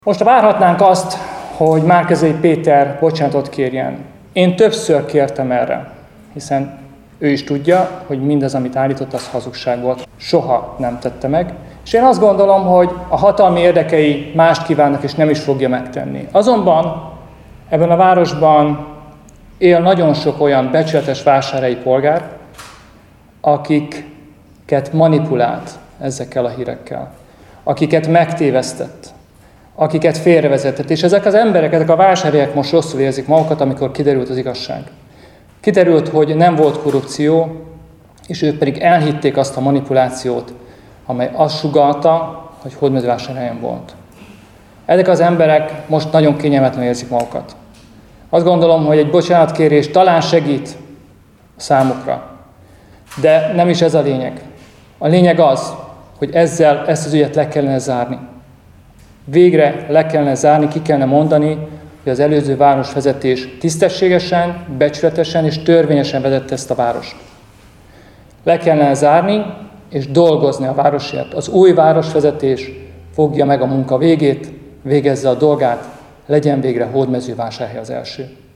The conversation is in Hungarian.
Most várhatnánk azt, hogy Márki-Zay Péter bocsánatot kérjen. Én többször kértem erre, hiszen ő is tudja, hogy mindaz, amit állított, az hazugság volt. Soha nem tette meg. És én azt gondolom, hogy a hatalmi érdekei mást kívánnak, és nem is fogja megtenni. Azonban ebben a városban él nagyon sok olyan becsületes vásárhelyi polgár, akiket manipulált ezekkel a hírekkel, akiket megtévesztett, akiket félrevezetett. És ezek az emberek, ezek a vásárhelyiek most rosszul érzik magukat, amikor kiderült az igazság. Kiderült, hogy nem volt korrupció, és ők pedig elhitték azt a manipulációt, amely azt sugallta, hogy Hódmezővásárhelyen volt. Ezek az emberek most nagyon kényelmetlenül érzik magukat. Azt gondolom, hogy egy bocsánatkérés talán segít számukra, de nem is ez a lényeg. A lényeg az, hogy ezzel ezt az ügyet le kellene zárni. Végre le kellene zárni, ki kellene mondani, hogy az előző városvezetés tisztességesen, becsületesen és törvényesen vezette ezt a várost. Le kellene zárni és dolgozni a városért. Az új városvezetés fogja meg a munka végét, végezze a dolgát, legyen végre Hódmezővásárhely az első.